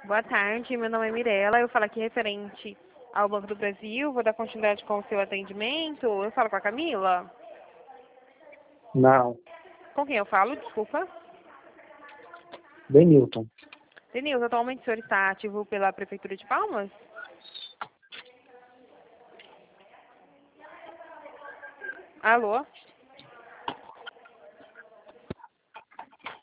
Boa tarde, meu nome é Mirela. Eu falo aqui referente ao Banco do Brasil. Vou dar continuidade com o seu atendimento. Eu falo com a Camila? Não. Com quem eu falo? Desculpa. Denilton. Denilson, atualmente o senhor está ativo pela Prefeitura de Palmas? Alô?